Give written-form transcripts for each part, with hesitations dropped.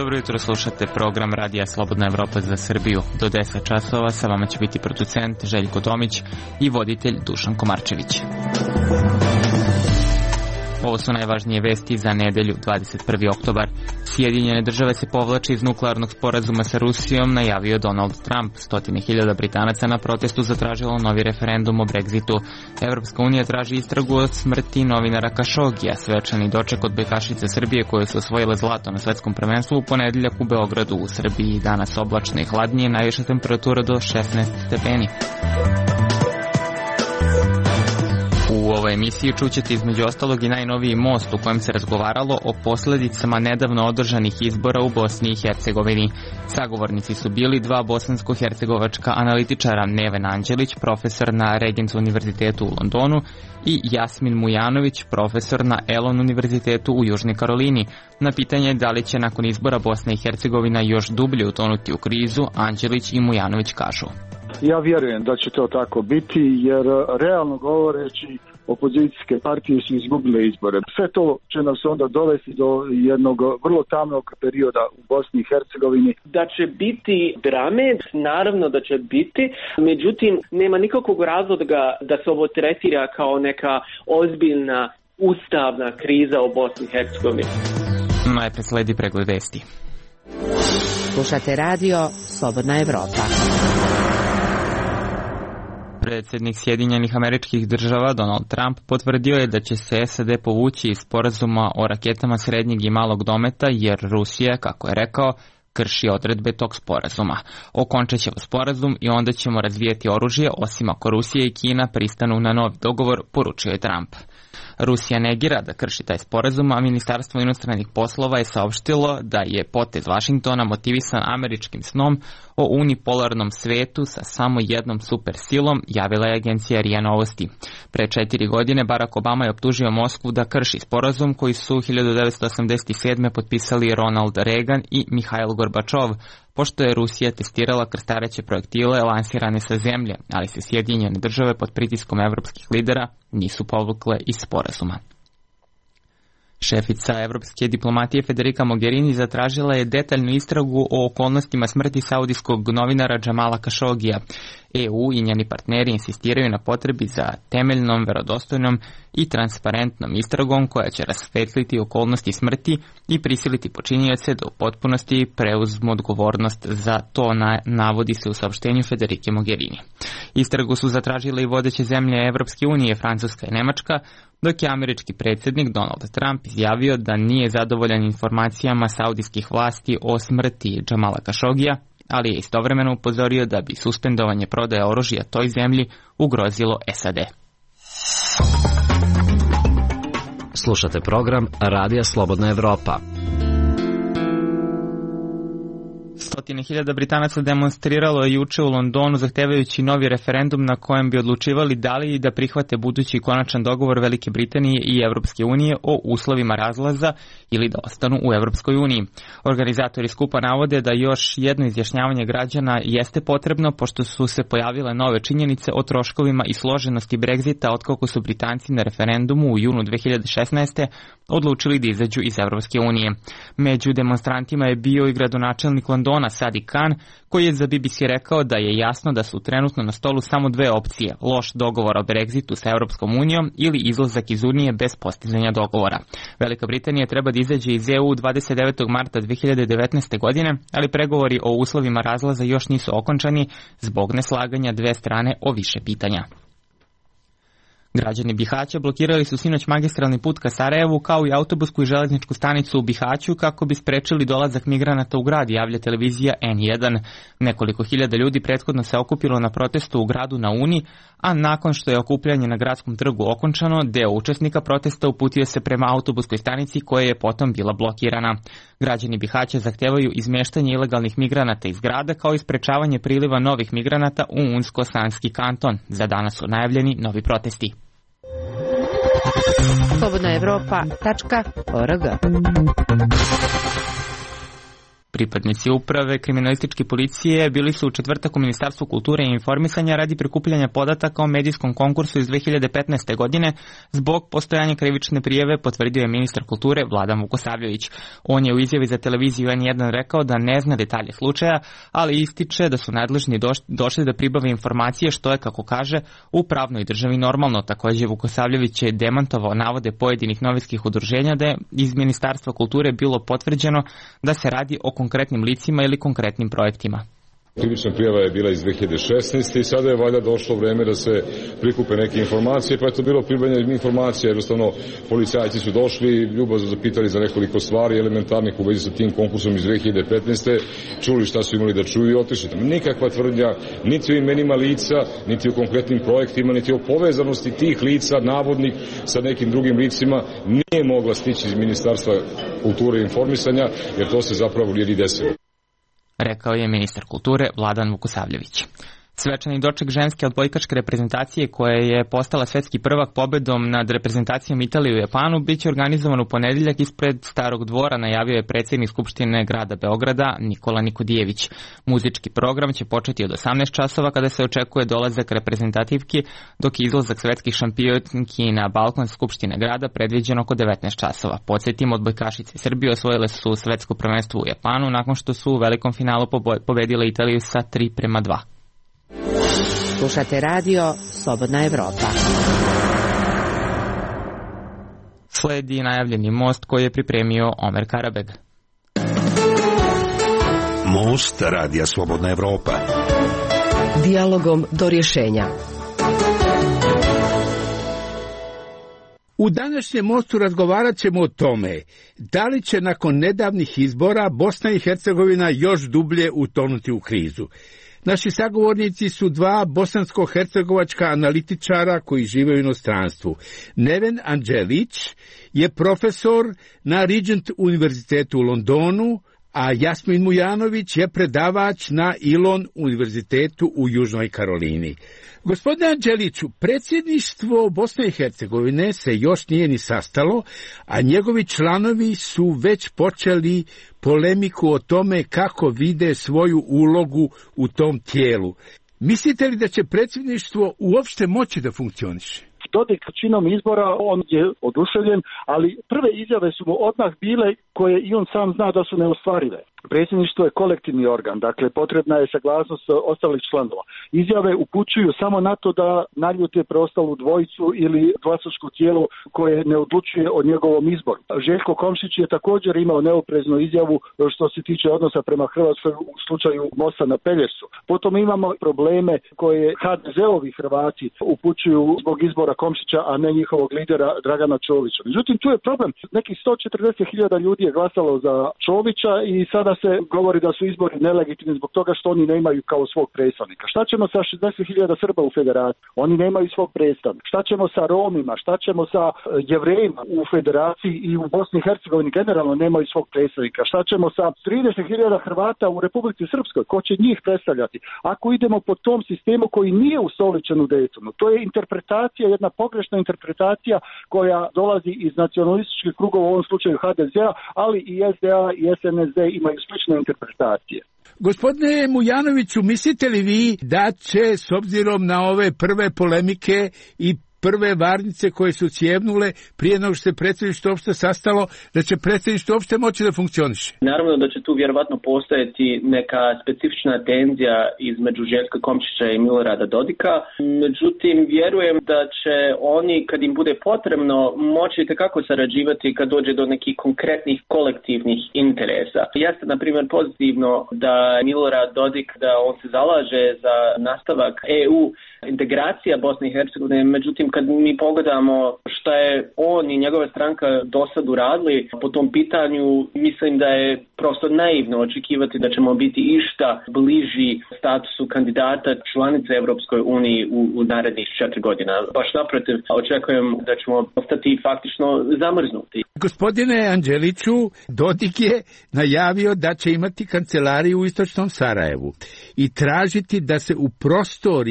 Dobro jutro, slušate program Radija Slobodna Evropa za Srbiju. Do 10 časova sa vama će biti producent Željko Tomić i voditelj Dušan Komarčević. Ovo su najvažnije vesti za nedelju, 21. oktobar. Sjedinjene države se povlače iz nuklearnog sporazuma sa Rusijom, najavio Donald Trump. 100.000 Britanaca na protestu zatražilo novi referendum o Brexitu. Evropska unija traži istragu od smrti novinara Kašogija. Svečani doček od bekašice Srbije koje su osvojile zlato na svetskom prvenstvu u ponedeljak u Beogradu. U Srbiji danas oblačno i hladnije, najviša temperatura do 16 stepeni. U ovoj emisiji čućete između ostalog i najnoviji most u kojem se razgovaralo o posledicama nedavno održanih izbora u Bosni i Hercegovini. Sagovornici su bili dva bosansko-hercegovačka analitičara, Neven Anđelić, profesor na Regents univerzitetu u Londonu, i Jasmin Mujanović, profesor na Elon univerzitetu u Južnoj Karolini. Na pitanje da li će nakon izbora Bosna i Hercegovina još dublje utonuti u krizu, Anđelić i Mujanović kažu: Ja vjerujem da će to tako biti, jer realno govoreći opozicijske partije su izgubile izbore. Sve to će nas onda dovesti do jednog vrlo tamnog perioda u Bosni i Hercegovini. Da će biti drame, naravno da će biti, međutim nema nikakvog razloga da se ovo tretira kao neka ozbiljna ustavna kriza u Bosni i Hercegovini. Najpre sledi pregled vesti. Slušate radio Slobodna Evropa. Predsjednik Sjedinjenih Američkih Država Donald Trump potvrdio je da će se SAD povući iz sporazuma o raketama srednjeg i malog dometa jer Rusija, kako je rekao, krši odredbe tog sporazuma. Okončat ćemo sporazum i onda ćemo razvijeti oružje, osim ako Rusija i Kina pristanu na novi dogovor, poručio je Trump. Rusija negira da krši taj sporazum, a Ministarstvo inostranih poslova je saopštilo da je potez Vašingtona motivisan američkim snom o unipolarnom svetu sa samo jednom supersilom, javila je agencija RIA Novosti. Pre 4 godine Barack Obama je optužio Moskvu da krši sporazum koji su 1987. potpisali Ronald Reagan i Mihajl Gorbačov, pošto je Rusija testirala krstareće projektile lansirane sa zemlje, ali se Sjedinjene države pod pritiskom evropskih lidera nisu povukle iz sporazuma. Šefica evropske diplomatije Federica Mogherini zatražila je detaljnu istragu o okolnostima smrti saudijskog novinara Džamala Kašogija. EU i njeni partneri insistiraju na potrebi za temeljnom, verodostojnom i transparentnom istragom koja će rasvetliti okolnosti smrti i prisiliti počinioce da u potpunosti preuzmu odgovornost za to, navodi se u saopštenju Federike Mogherini. Istragu su zatražile i vodeće zemlje Evropske unije, Francuska i Nemačka, dok je američki predsjednik Donald Trump izjavio da nije zadovoljan informacijama saudijskih vlasti o smrti Džamala Kašogija, ali je istovremeno upozorio da bi suspendovanje prodaje oružja toj zemlji ugrozilo SAD. Slušate program Radija Slobodna Evropa. 100.000 Britanaca demonstriralo je juče u Londonu zahtevajući novi referendum na kojem bi odlučivali da li da prihvate budući konačan dogovor Velike Britanije i Evropske unije o uslovima razlaza ili da ostanu u Evropskoj uniji. Organizatori skupa navode da još jedno izjašnjavanje građana jeste potrebno pošto su se pojavile nove činjenice o troškovima i složenosti Brexita otkako su Britanci na referendumu u junu 2016. odlučili da izađu iz Evropske unije. Među demonstrantima je bio i gradonačelnik Londona Sadiq Khan, koji je za BBC rekao da je jasno da su trenutno na stolu samo dve opcije: loš dogovor o Brexitu sa Evropskom unijom ili izlazak iz Unije bez postizanja dogovora. Velika Britanija treba da izađe iz EU 29. marta 2019. godine, ali pregovori o uslovima razlaza još nisu okončani zbog neslaganja dve strane o više pitanja. Građani Bihaća blokirali su sinoć magistralni put ka Sarajevu kao i autobusku i železničku stanicu u Bihaću kako bi sprečili dolazak migranata u grad, javlja televizija N1. Nekoliko hiljada ljudi prethodno se okupilo na protestu u gradu na Uni, a nakon što je okupljanje na gradskom trgu okončano, deo učesnika protesta uputio se prema autobuskoj stanici koja je potom bila blokirana. Građani Bihaća zahtevaju izmeštanje ilegalnih migranata iz grada kao i sprečavanje priliva novih migranata u Unsko-Sanski kanton. Za danas su najavljeni novi protesti. Slobodnaevropa.org. Pripadnici uprave kriminalističke policije bili su u četvrtak u Ministarstvu kulture i informisanja radi prikupljanja podataka o medijskom konkursu iz 2015. godine. Zbog postojanja krivične prijave potvrdio je ministar kulture Vladan Vukosavljević. On je u izjavi za televiziju N1 rekao da ne zna detalje slučaja, ali ističe da su nadležni došli da pribave informacije što je, kako kaže, u pravnoj državi normalno. Takođe Vukosavljević je demantovao navode pojedinih novinskih udruženja da je iz Ministarstva kulture bilo potvrđeno da se radi o konkretnim licima ili konkretnim projektima. Krivična prijava je bila iz 2016. i sada je valjda došlo vreme da se prikupe neke informacije, pa je to bilo pribavljanje informacija, jednostavno policajci su došli, ljubazno zapitali za nekoliko stvari elementarnih u vezi sa tim konkursom iz 2015. čuli šta su imali da čuju i otišli. Nikakva tvrdnja, niti o imenima lica, niti o konkretnim projektima, niti o povezanosti tih lica, navodnih, sa nekim drugim licima, nije mogla stići iz Ministarstva kulture i informisanja, jer to se zapravo nije ni desilo. Rekao je ministar kulture Vladan Vukosavljević. Svečani doček ženske odbojkaške reprezentacije koja je postala svetski prvak pobedom nad reprezentacijom Italije u Japanu biće organizovan u ponedeljak ispred Starog dvora, najavio je predsjednik Skupštine grada Beograda Nikola Nikodijević. Muzički program će početi od 18 časova kada se očekuje dolazak reprezentativki, dok je izlazak svetskih šampionki na balkon Skupštine grada predviđen oko 19 časova. Podsjetimo, odbojkašice Srbije osvojile su svetsko prvenstvo u Japanu nakon što su u velikom finalu pobedile Italiju sa 3:2. Slušate radio Slobodna Evropa. Sledi najavljeni most koji je pripremio Omer Karabeg. Most radija Slobodna Evropa. Dijalogom do rješenja. U današnjem mostu razgovarat ćemo o tome da li će nakon nedavnih izbora Bosna i Hercegovina još dublje utonuti u krizu. Naši sagovornici su dva bosansko-hercegovačka analitičara koji žive u inostranstvu. Neven Anđelić je profesor na Regent univerzitetu u Londonu, a Jasmin Mujanović je predavač na Elon univerzitetu u Južnoj Karolini. Gospodine Anđeliću, predsjedništvo Bosne i Hercegovine se još nije ni sastalo, a njegovi članovi su već počeli polemiku o tome kako vide svoju ulogu u tom tijelu. Mislite li da će predsjedništvo uopšte moći da funkcioniše? Dodik činom izbora, on je oduševljen, ali prve izjave su mu odmah bile koje i on sam zna da su neostvarive. Predsjedništvo je kolektivni organ, dakle potrebna je saglasnost ostalih članova. Izjave upućuju samo na to da naljute preostalu dvojicu ili glasačko tijelo koje ne odlučuje o njegovom izboru. Željko Komšić je također imao neopreznu izjavu što se tiče odnosa prema Hrvatskoj u slučaju mosta na Pelješcu. Potom imamo probleme koje HDZ-ovi Hrvati upućuju zbog izbora Komšića, a ne njihovog lidera Dragana Čovića. Međutim, tu je problem. Nekih 140.000 ljudi je glasalo za Čovića i sada se govori da su izbori nelegitimni zbog toga što oni nemaju kao svog predstavnika. Šta ćemo sa 60.000 Srba u federaciji? Oni nemaju svog predstavnika. Šta ćemo sa Romima? Šta ćemo sa Jevrejima u federaciji i u Bosni i Hercegovini generalno nemaju svog predstavnika? Šta ćemo sa 30.000 Hrvata u Republici Srpskoj? Ko će njih predstavljati? Ako idemo po tom sistemu koji nije ustoličen u Daytonu, to je interpretacija, jedna pogrešna interpretacija koja dolazi iz nacionalističkih krugova, u ovom slučaju HDZ-a, ali i SDA i SNSD imaju slične interpretacije. Gospodine Mujanoviću, mislite li vi da će, s obzirom na ove prve polemike i prve varnice koje su cijevnule prije nego što se predsjedništvo uopšte sastalo, da će predsjedništvo uopšte moći da funkcioniše? Naravno da će tu vjerovatno postojati neka specifična tenzija između Željka Komšića i Milorada Dodika. Međutim, vjerujem da će oni, kad im bude potrebno, moći kako sarađivati kad dođe do nekih konkretnih kolektivnih interesa. Jeste, na primjer, pozitivno da Milorad Dodik, da on se zalaže za nastavak EU integracija Bosne i Hercegovine, međutim kad mi pogledamo šta je on i njegova stranka do sad uradili po tom pitanju, mislim da je prosto naivno očekivati da ćemo biti išta bliži statusu kandidata članice Evropskoj uniji u narednih 4 godina. Baš naprotiv, očekujem da ćemo ostati faktično zamrznuti. Gospodine Anđeliću, Dodik je najavio da će imati kancelariju u istočnom Sarajevu i tražiti da se u prostorije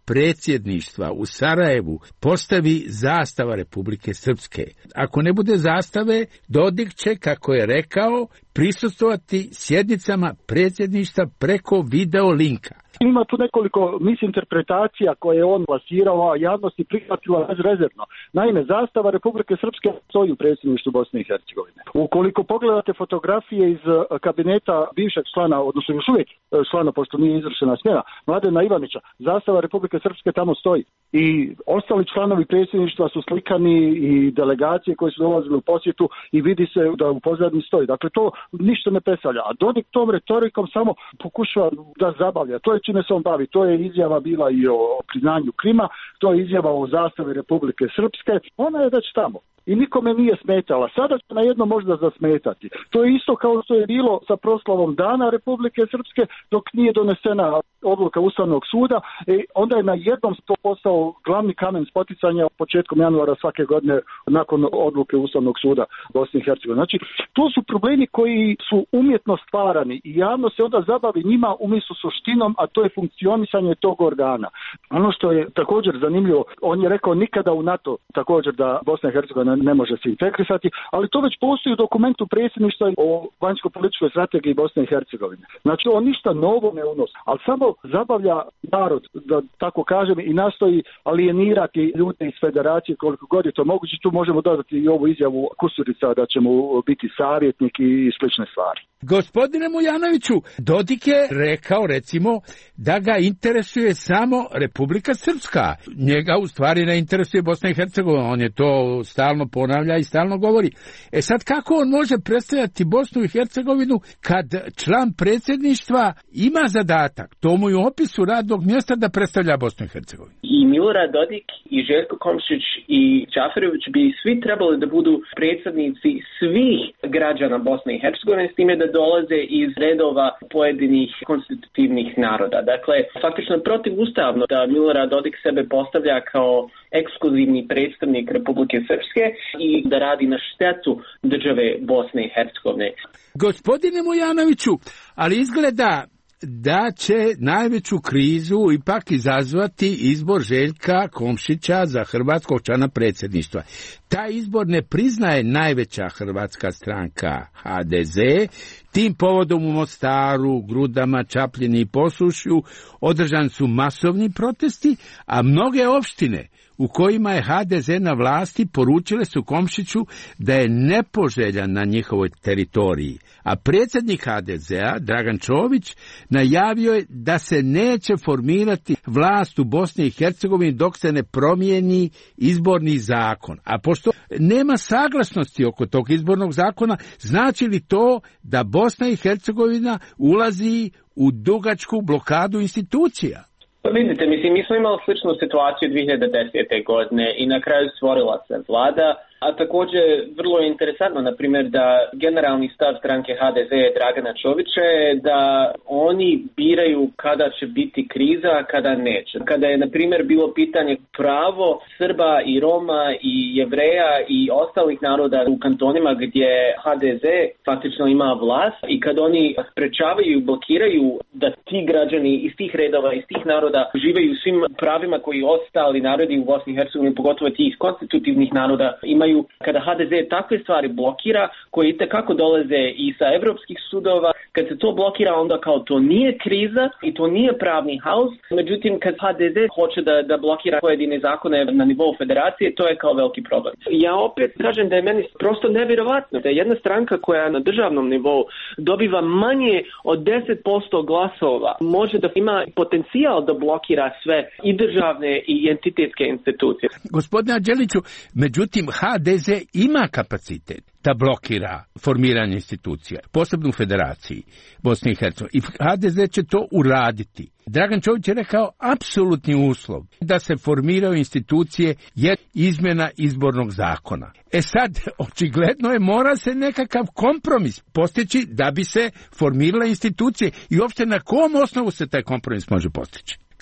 predsjedništva u Sarajevu postavi zastava Republike Srpske. Ako ne bude zastave, Dodik će, kako je rekao, prisustvovati sjednicama predsjedništva preko video linka. Ima tu nekoliko misinterpretacija koje je on plasirao, a javnost je prihvatila bezrezervno. Naime, zastava Republike Srpske stoji u predsjedništvu Bosne i Hercegovine. Ukoliko pogledate fotografije iz kabineta bivšeg člana, odnosno još uvijek člana, pošto nije izvršena smjena, Mladena Ivanića, zastava Republike Srpske tamo stoji. I ostali članovi predsjedništva su slikani i delegacije koje su dolazile u posjetu i vidi se da u pozadini stoji. Dakle, to ništa ne predstavlja. A Dodik tom retorikom samo pokušava da zabavlja. To je čime se on bavi. To je izjava bila i o priznanju Krima, to je izjava o zastavi Republike Srpske. Ona je već tamo. I nikome nije smetala. Sada će na jedno možda zasmetati. To je isto kao što je bilo sa proslavom Dana Republike Srpske dok nije donesena odluka Ustavnog suda. Onda je na jednom to postao glavni kamen spoticanja početkom januara svake godine nakon odluke Ustavnog suda Bosne i Hercegovine. Znači, to su problemi koji su umjetno stvarani i javno se onda zabavi njima umjesto suštinom, a to je funkcionisanje tog organa. Ono što je također zanimljivo, on je rekao nikada u NATO također da Bosna i Hercegovina ne može se integrisati, ali to već postoji u dokumentu predsjedništva o vanjsko-političkoj strategiji Bosne i Hercegovine. Znači, on ništa novo ne unosi, ali samo zabavlja narod, da tako kažem, i nastoji alijenirati ljude iz federacije koliko god je to moguće. Tu možemo dodati i ovu izjavu Kusurica da ćemo biti savjetnik i slične stvari. Gospodine Mujanoviću, Dodik je rekao, recimo, da ga interesuje samo Republika Srpska. Njega u stvari ne interesuje Bosna i Hercegovina. On je to stalno ponavlja i stalno govori. Sad kako on može predstavljati Bosnu i Hercegovinu kad član predsjedništva ima zadatak, to mu je u opisu radnog mjesta, da predstavlja Bosnu i Hercegovinu? I Milorad Dodik i Željko Komšić i Džaferović bi svi trebali da budu predsjednici svih građana Bosne i Hercegovine, s time da dolaze iz redova pojedinih konstitutivnih naroda. Dakle, faktično protivustavno da Milorad Dodik sebe postavlja kao ekskluzivni predstavnik Republike Srpske i da radi na štetu države Bosne i Hercegovine. Gospodine Mujanoviću, ali izgleda da će najveću krizu ipak izazvati izbor Željka Komšića za hrvatskog člana predsjedništva. Taj izbor ne priznaje najveća hrvatska stranka HDZ. Tim povodom u Mostaru, Grudama, Čapljini i Posušju održani su masovni protesti, a mnoge opštine u kojima je HDZ na vlasti poručile su Komšiću da je nepoželjan na njihovoj teritoriji, a predsjednik HDZ-a, Dragan Čović, najavio je da se neće formirati vlast u Bosni i Hercegovini dok se ne promijeni izborni zakon. A pošto nema saglasnosti oko tog izbornog zakona, znači li to da Bosna i Hercegovina ulazi u dugačku blokadu institucija? Pa vidite, mi smo imali sličnu situaciju 2010. godine i na kraju stvorila se vlada, a također vrlo je interesantno, na primjer, da generalni stav stranke HDZ Dragana Čovića je da oni biraju kada će biti kriza, a kada neće. Kada je, na primjer, bilo pitanje pravo Srba i Roma i Jevreja i ostalih naroda u kantonima gdje HDZ faktično ima vlast i kad oni sprečavaju i blokiraju da ti građani iz tih redova, iz tih naroda živaju svim pravima koji ostali narodi u Bosni i Hercegovini, pogotovo tih konstitutivnih naroda, imaju. Kada HDZ takve stvari blokira, koje itekako dolaze i sa evropskih sudova, kad se to blokira, onda kao to nije kriza i to nije pravni haos. Međutim, kad HDZ hoće da blokira pojedine zakone na nivou federacije, to je kao veliki problem. Ja opet kažem da je meni prosto nevjerovatno da je jedna stranka koja na državnom nivou dobiva manje od 10% glasova, može da ima potencijal da blokira sve i državne i entitetske institucije. Gospodine Đeliću, međutim, HDZ ima kapacitet da blokira formiranje institucija, posebno u Federaciji Bosne i Hercegovine. I HDZ će to uraditi. Dragan Čović je rekao apsolutni uslov da se formiraju institucije je izmjena izbornog zakona. Sad, očigledno je, mora se nekakav kompromis postići da bi se formirale institucije i uopšte na kom osnovu se taj kompromis može postići.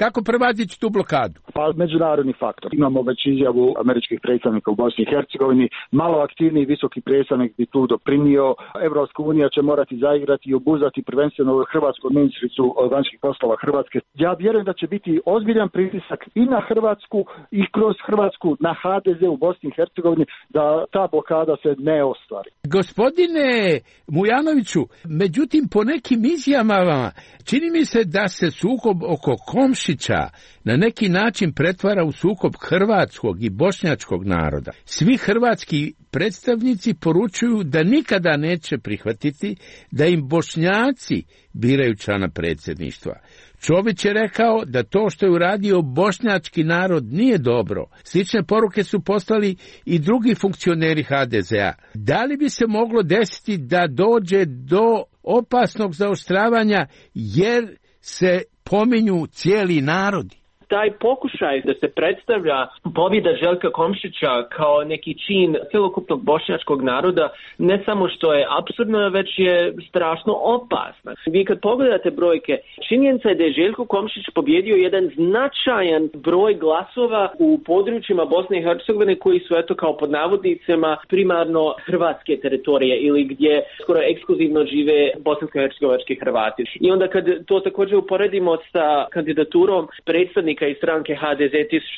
Kako prevazići tu blokadu? Pa međunarodni faktor. Imamo već izjavu američkih predstavnika u Bosni i Hercegovini, malo aktivniji visoki predstavnik bi tu doprinio. Evropska unija će morati zaigrati i obuzati prvenstveno hrvatsku ministricu vanjskih poslova Hrvatske. Ja vjerujem da će biti ozbiljan pritisak i na Hrvatsku i kroz Hrvatsku na HDZ u Bosni i Hercegovini da ta blokada se ne ostvari. Gospodine Mujanoviću, međutim po nekim izjavama čini mi se da se sukob oko Komšića na neki način pretvara u sukob hrvatskog i bošnjačkog naroda. Svi hrvatski predstavnici poručuju da nikada neće prihvatiti da im Bošnjaci biraju člana predsjedništva. Čović je rekao da to što je uradio bošnjački narod nije dobro. Slične poruke su poslali i drugi funkcioneri HDZ-a. Da li bi se moglo desiti da dođe do opasnog zaoštravanja jer se pominju cijeli narodi? Taj pokušaj da se predstavlja pobjeda Željka Komšića kao neki čin cjelokupnog bošnjačkog naroda ne samo što je apsurdno, već je strašno opasno. Vi kad pogledate brojke, činjenica je da je Željko Komšić pobjedio jedan značajan broj glasova u područjima Bosne i Hercegovine koji su eto kao pod navodnicima primarno hrvatske teritorije ili gdje skoro ekskluzivno žive bosansko-hercegovački Hrvati. I onda kad to također uporedimo sa kandidaturom predstavnika iz stranke HDZ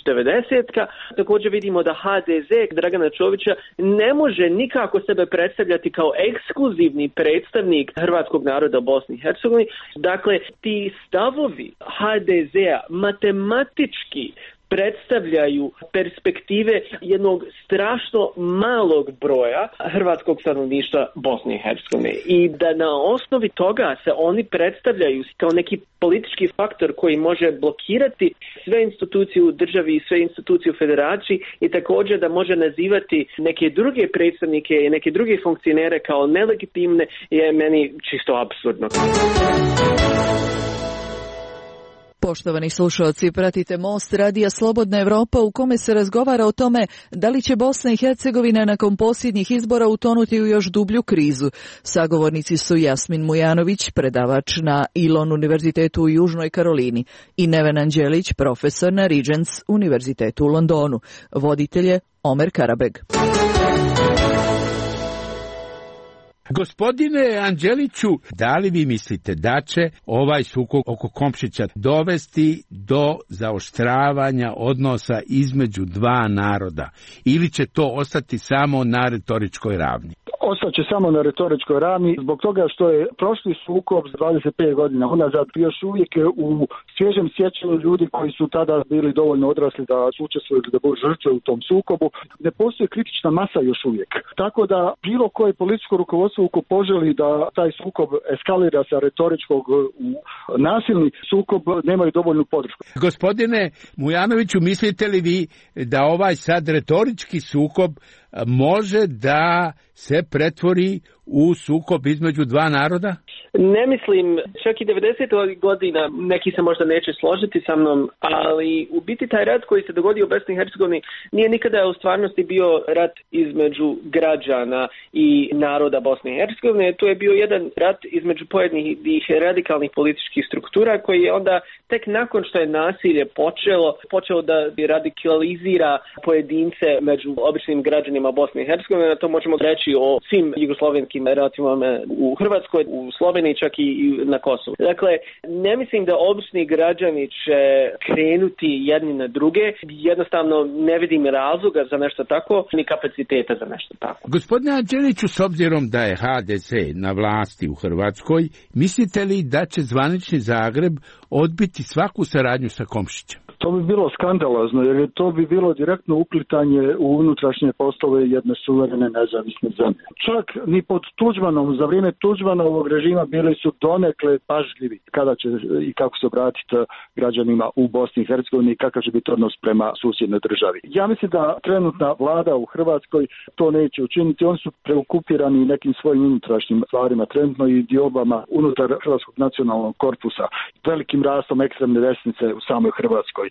1090, također vidimo da HDZ Dragana Čovića ne može nikako sebe predstavljati kao ekskluzivni predstavnik hrvatskog naroda u Bosni i Hercegovini. Dakle, ti stavovi HDZ-a matematički predstavljaju perspektive jednog strašno malog broja hrvatskog stanovništva Bosne i Hercegovine i da na osnovi toga se oni predstavljaju kao neki politički faktor koji može blokirati sve institucije u državi i sve institucije u federaciji i također da može nazivati neke druge predstavnike i neke druge funkcionere kao nelegitimne je meni čisto apsurdno. Poštovani slušalci, pratite Most radija Slobodna Evropa u kome se razgovara o tome da li će Bosna i Hercegovina nakon posljednjih izbora utonuti u još dublju krizu. Sagovornici su Jasmin Mujanović, predavač na Elon univerzitetu u Južnoj Karolini i Neven Anđelić, profesor na Regents univerzitetu u Londonu. Voditelj je Omer Karabeg. Gospodine Anđeliću, da li vi mislite da će ovaj sukob oko Komšića dovesti do zaoštravanja odnosa između dva naroda ili će to ostati samo na retoričkoj ravni? Ostaće samo na retoričkoj ravni zbog toga što je prošli sukob 25 godina unazad još uvijek u svježem sjećanju ljudi koji su tada bili dovoljno odrasli da su učestvovali da budu žrtve u tom sukobu. Ne postoji kritična masa još uvijek. Tako da bilo koje političko rukovodstvo uko poželi da taj sukob eskalira sa retoričkog u nasilni sukob nemaju dovoljnu podršku. Gospodine Mujanoviću, mislite li vi da ovaj sad retorički sukob može da se pretvori u sukob između dva naroda? Ne mislim, čak i 90. godina neki se možda neće složiti sa mnom, ali u biti taj rat koji se dogodio u Bosni i Hercegovini nije nikada u stvarnosti bio rat između građana i naroda Bosne i Hercegovine. To je bio jedan rat između pojedinih radikalnih političkih struktura koji je onda tek nakon što je nasilje počelo da radikalizira pojedince među običnim građanima Bosne i Hercegovine. To možemo reći o svim jugoslovenskim relacijama u Hrvatskoj, u Sloveniji, čak i na Kosovu. Dakle, ne mislim da obični građani će krenuti jedni na druge. Jednostavno ne vidim razloga za nešto tako, ni kapaciteta za nešto tako. Gospodine Anđeliću, s obzirom da je HDZ na vlasti u Hrvatskoj, mislite li da će zvanični Zagreb odbiti svaku saradnju sa Komšićem? To bi bilo skandalozno, jer to bi bilo direktno uplitanje u unutrašnje poslove jedne suverene nezavisne zemlje. Čak ni pod Tuđmanom, za vrijeme Tuđmanovog režima bili su donekle pažljivi kada će i kako se obratiti građanima u Bosni i Hercegovini i kakav će biti odnos prema susjednoj državi. Ja mislim da trenutna vlada u Hrvatskoj to neće učiniti. Oni su preokupirani nekim svojim unutrašnjim stvarima trenutno i diobama unutar Hrvatskog nacionalnog korpusa, velikim rastom ekstremne desnice u samoj Hrvatskoj.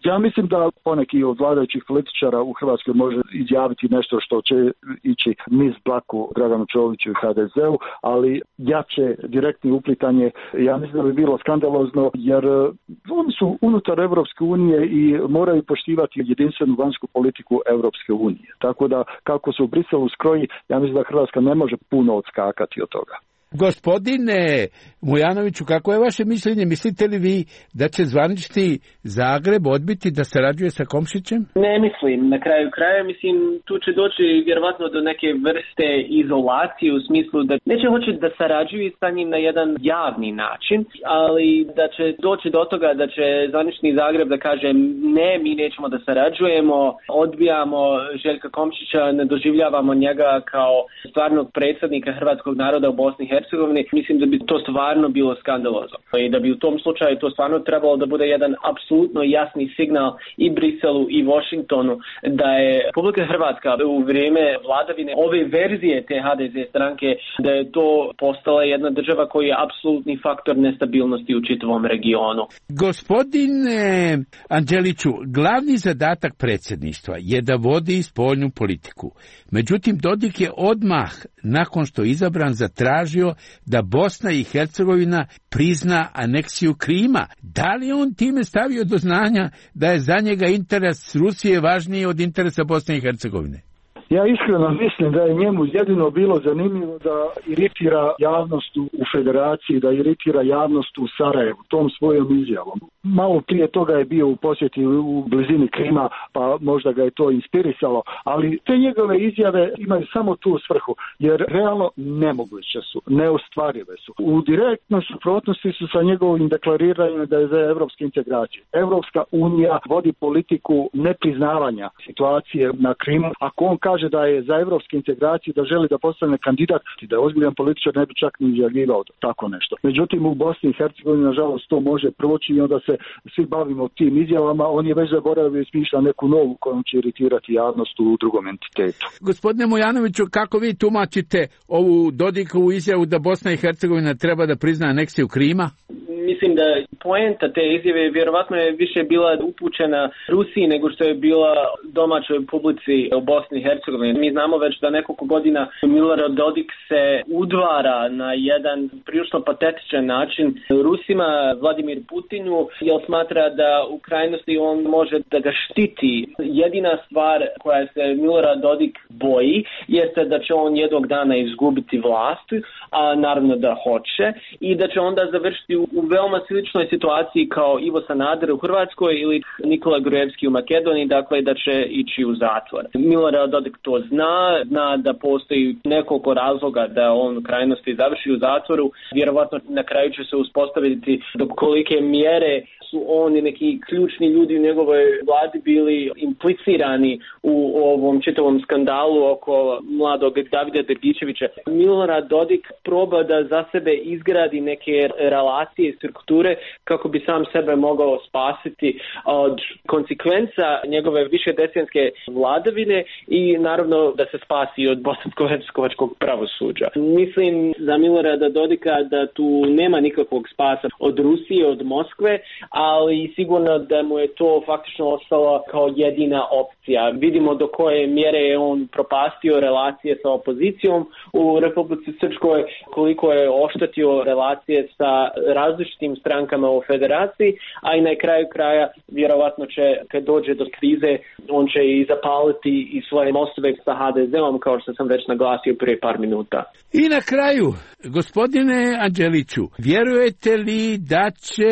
Ja mislim da poneki od vladajućih političara u Hrvatskoj može izjaviti nešto što će ići niz dlaku Draganu Čoviću i HDZ-u, ali jače direktno uplitanje, ja mislim da bi bilo skandalozno, jer oni su unutar Europske unije i moraju poštivati jedinstvenu vanjsku politiku Europske unije. Tako da kako se u Briselu skroji, ja mislim da Hrvatska ne može puno odskakati od toga. Gospodine Mujanoviću, kako je vaše mišljenje? Mislite li vi da će zvanični Zagreb odbiti da sarađuje sa Komšićem? Ne mislim. Na kraju kraja, mislim, tu će doći vjerovatno do neke vrste izolacije u smislu da neće hoći da sarađuju sa njim na jedan javni način, ali da će doći do toga da će zvanični Zagreb da kaže ne, mi nećemo da sarađujemo, odbijamo Željka Komšića, ne doživljavamo njega kao stvarnog predsjednika hrvatskog naroda u Bosni i Hercegovini. Mislim da bi to stvarno bilo skandalozno i da bi u tom slučaju to stvarno trebalo da bude jedan apsolutno jasni signal i Briselu i Washingtonu da je Republika Hrvatska u vrijeme vladavine ove verzije te HDZ stranke, da je to postala jedna država koja je apsolutni faktor nestabilnosti u čitavom regionu. Gospodine Anđeliću, glavni zadatak predsjedništva je da vodi spoljnu politiku. Međutim, Dodik je odmah, nakon što je izabran, zatražio da Bosna i Hercegovina prizna aneksiju Krima. Da li on time stavio do znanja da je za njega interes Rusije važniji od interesa Bosne i Hercegovine? Ja iskreno mislim da je njemu jedino bilo zanimljivo da iritira javnost u federaciji, da iritira javnost u Sarajevu tom svojom izjavom. Malo prije toga je bio u posjeti u blizini Krima, pa možda ga je to inspirisalo, ali te njegove izjave imaju samo tu svrhu, jer realno nemoguće su, neostvarive su. U direktnoj suprotnosti su sa njegovim deklariranjem da je za evropske integracije. Evropska unija vodi politiku nepriznavanja situacije na Krimu. Ako on kaže da je za evropske integracije, da želi da postane kandidat i da je ozbiljan političar, ne bi čak ni izjavljivao tako nešto. Međutim, u Bosni i Hercegovini, nažalost, to može proći i onda se svi bavimo tim izjavama. On je već zaboravio i smišlja neku novu kojom će iritirati javnost u drugom entitetu. Gospodine Mujanoviću, kako vi tumačite ovu Dodikovu izjavu da Bosna i Hercegovina treba da prizna aneksiju Krima? Mislim da poenta te izjave vjerovatno je više bila upućena Rusiji nego što je bila domaćoj publici u Bosni i Hercegovini. Mi znamo već da nekoliko godina Milorad Dodik se udvara na jedan prilično patetičan način Rusima, Vladimir Putinu, jer smatra da u krajnosti on može da ga štiti. Jedina stvar koja se Milorad Dodik boji jeste da će on jednog dana izgubiti vlast, a naravno da hoće, i da će onda završiti u veoma sličnoj situaciji kao Ivo Sanader u Hrvatskoj ili Nikola Grujevski u Makedoniji, dakle da će ići u zatvor. Milorad Dodik to zna da postoji nekoliko razloga da on u krajnosti završi u zatvoru. Vjerovatno na kraju će se uspostaviti do kolike mjere su oni neki ključni ljudi u njegovoj vladi bili implicirani u ovom čitavom skandalu oko mladog Davida Dergičevića. Milorad Dodik proba da za sebe izgradi neke relacije i strukture kako bi sam sebe mogao spasiti od konsekvenca njegove višedecenijske vladavine i naravno da se spasi od bosansko-hercegovačkog pravosuđa. Mislim za Milorada Dodika da tu nema nikakvog spasa od Rusije, od Moskve, ali sigurno da mu je to faktično ostalo kao jedina opcija. Vidimo do koje mjere je on propastio relacije sa opozicijom u Republici Srpskoj, koliko je oštetio relacije sa različitim strankama u federaciji, a i na kraju kraja vjerovatno će, kad dođe do krize, on će i zapaliti i svoje mostove sa HDZ-om, kao što sam već naglasio prije par minuta. I na kraju, gospodine Anđeliću, vjerujete li da će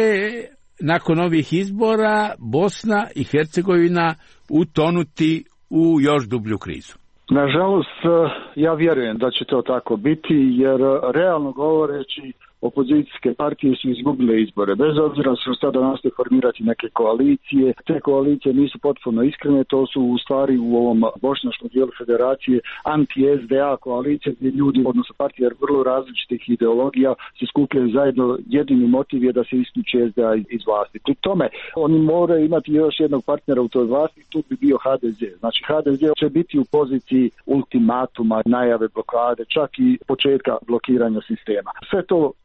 nakon ovih izbora Bosna i Hercegovina utonuti u još dublju krizu? Nažalost, ja vjerujem da će to tako biti, jer realno govoreći opozicijske partije su izgubile izbore. Bez obzira što sada nastoje formirati neke koalicije, te koalicije nisu potpuno iskrene, to su u stvari u ovom bošnjačkom dijelu federacije anti-SDA koalicije gdje ljudi, odnosno partije vrlo različitih ideologija se skupljaju zajedno, jedini motiv je da se isključi SDA iz vlasti. Pri tome oni moraju imati još jednog partnera u toj vlasti, tu bi bio HDZ. Znači HDZ će biti u poziciji ultimatuma, najave blokade, čak i početka blokiranja sistema. Sve to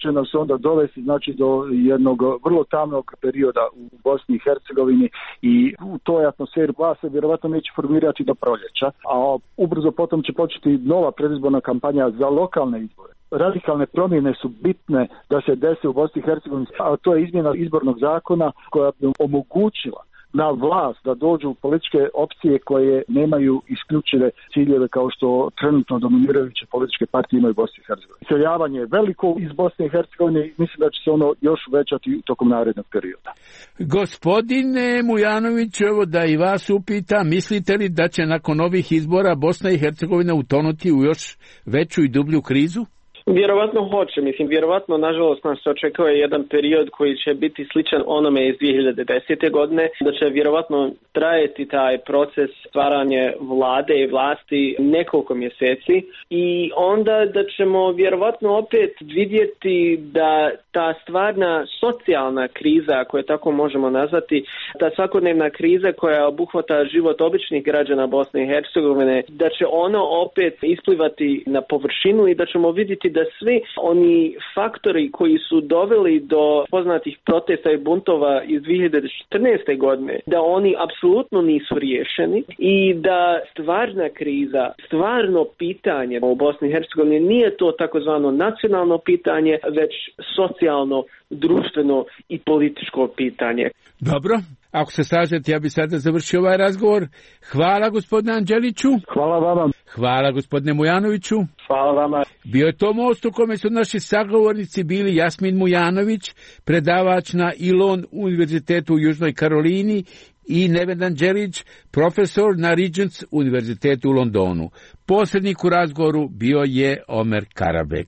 će nas onda dovesti znači do jednog vrlo tamnog perioda u Bosni i Hercegovini i u toj atmosferi vlast se vjerovatno neće formirati do proljeća, a ubrzo potom će početi nova predizborna kampanja za lokalne izbore. Radikalne promjene su bitne da se dese u Bosni i Hercegovini, a to je izmjena izbornog zakona koja bi omogućila na vlast da dođu političke opcije koje nemaju isključive ciljeve kao što trenutno dominirajuće političke partije imaju u Bosni i Hercegovini. Iseljavanje je veliko iz Bosne i Hercegovine i mislim da će se ono još uvećati tokom narednog perioda. Gospodine Mujanović, evo da i vas upita, mislite li da će nakon ovih izbora Bosna i Hercegovina utonuti u još veću i dublju krizu? Vjerovatno hoće, vjerovatno nažalost nas očekuje jedan period koji će biti sličan onome iz 2010. godine, da će vjerovatno trajati taj proces stvaranje vlade i vlasti nekoliko mjeseci i onda da ćemo vjerovatno opet vidjeti da ta stvarna socijalna kriza, ako je tako možemo nazvati, ta svakodnevna kriza koja obuhvata život običnih građana Bosne i Hercegovine, da će ono opet isplivati na površinu i da ćemo vidjeti da svi oni faktori koji su doveli do poznatih protesta i buntova iz 2014. godine, da oni apsolutno nisu riješeni i da stvarna kriza, stvarno pitanje u Bosni i Hercegovini nije to takozvano nacionalno pitanje, već socijalno, društveno i političko pitanje. Dobro. Ako se slažete, ja bih sada završio ovaj razgovor. Hvala gospodine Anđeliću. Hvala vama. Hvala gospodine Mujanoviću. Hvala vama. Bio je to most u kome su naši sagovornici bili Jasmin Mujanović, predavač na Elon univerzitetu u Južnoj Karolini, i Neven Anđelić, profesor na Regents univerzitetu u Londonu. Posrednik u razgovoru bio je Omer Karabek.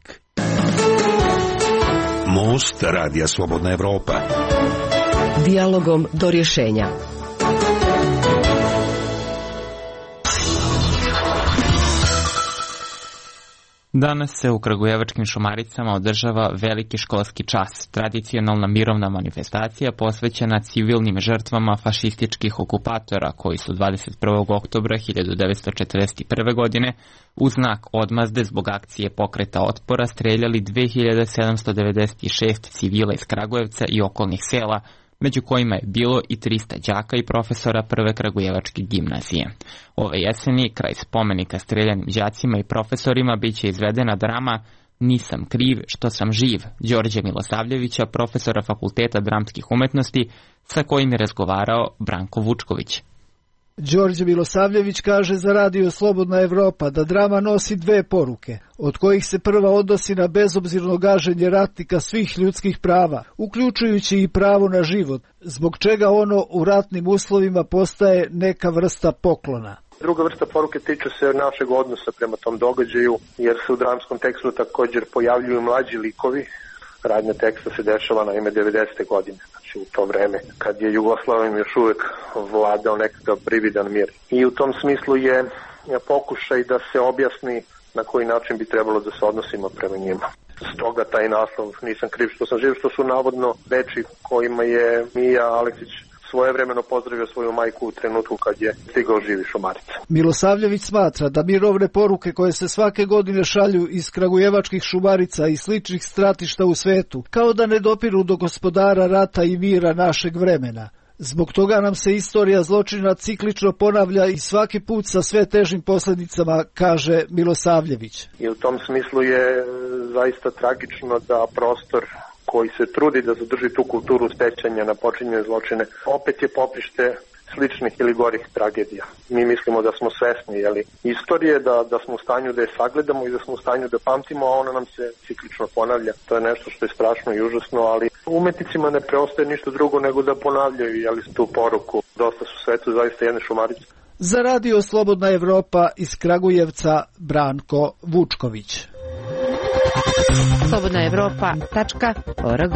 Most Radija Slobodna Evropa. Dijalogom do rješenja. Danas se u Kragujevačkim Šumaricama održava veliki školski čas, tradicionalna mirovna manifestacija posvećena civilnim žrtvama fašističkih okupatora koji su 21. oktobra 1941. godine u znak odmazde zbog akcije pokreta otpora streljali 2796 civila iz Kragujevca i okolnih sela, među kojima je bilo i 300 đaka i profesora Prve Kragujevačke gimnazije. Ove jeseni, kraj spomenika streljanim đacima i profesorima, bit će izvedena drama Nisam kriv što sam živ, Đorđe Milosavljevića, profesora Fakulteta dramskih umetnosti, sa kojim je razgovarao Branko Vučković. Đorđe Milosavljević kaže za Radio Slobodna Evropa da drama nosi dve poruke, od kojih se prva odnosi na bezobzirno gaženje ratnika svih ljudskih prava, uključujući i pravo na život, zbog čega ono u ratnim uslovima postaje neka vrsta poklona. Druga vrsta poruke tiče se našeg odnosa prema tom događaju, jer se u dramskom tekstu također pojavljuju mlađi likovi. Radnja teksta se dešava naime 90. godine, znači u to vreme kad je Jugoslavijom još uvijek vladao nekakav prividan mir. I u tom smislu je pokušaj da se objasni na koji način bi trebalo da se odnosimo prema njima. Stoga taj naslov Nisam kriv što sam živ, što su navodno reči kojima je Mija Aleksić svojevremeno pozdravio svoju majku u trenutku kad je stigao živi Šumarica. Milosavljević smatra da mirovne poruke koje se svake godine šalju iz kragujevačkih Šumarica i sličnih stratišta u svetu, kao da ne dopiru do gospodara rata i mira našeg vremena. Zbog toga nam se istorija zločina ciklično ponavlja i svaki put sa sve težim posljedicama, kaže Milosavljević. I u tom smislu je zaista tragično da prostor koji se trudi da zadrži tu kulturu sećanja na počinjene zločine, opet je poprište sličnih ili gorih tragedija. Mi mislimo da smo svesni istorije, da smo u stanju da je sagledamo i da smo u stanju da pamtimo, a ona nam se ciklično ponavlja. To je nešto što je strašno i užasno, ali umetnicima ne preostaje ništa drugo nego da ponavljaju tu poruku. Dosta su svetu zaista jedne Šumarice. Za Radio Slobodna Evropa iz Kragujevca, Branko Vučković. slobodnaevropa.org.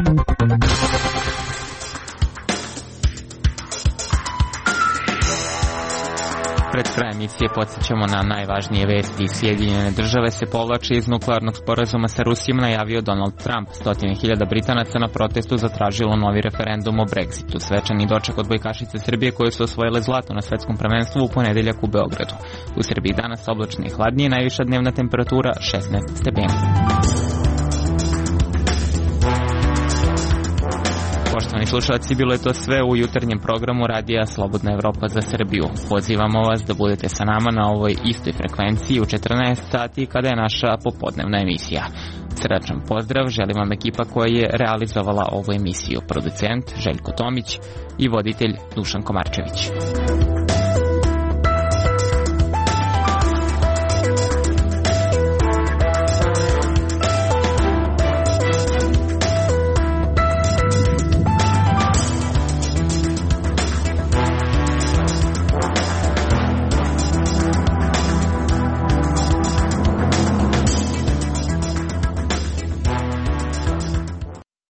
Pred krajem emisije podsjećamo na najvažnije vesti. Sjedinjene države se povlače iz nuklearnog sporazuma sa Rusijom, najavio Donald Trump. 100.000 Britanaca na protestu zatražilo novi referendum o Brexitu. Svečani doček od bojkašice Srbije koje su osvojile zlato na svetskom prvenstvu u ponedeljak u Beogradu. U Srbiji danas oblačno i hladnije, najviša dnevna temperatura 16 stepeni. Poštovani slušalci, bilo je to sve u jutarnjem programu Radija Slobodna Evropa za Srbiju. Pozivamo vas da budete sa nama na ovoj istoj frekvenciji u 14 sati kada je naša popodnevna emisija. Srdačan pozdrav želim vam ekipa koja je realizovala ovu emisiju, producent Željko Tomić i voditelj Dušan Komarčević.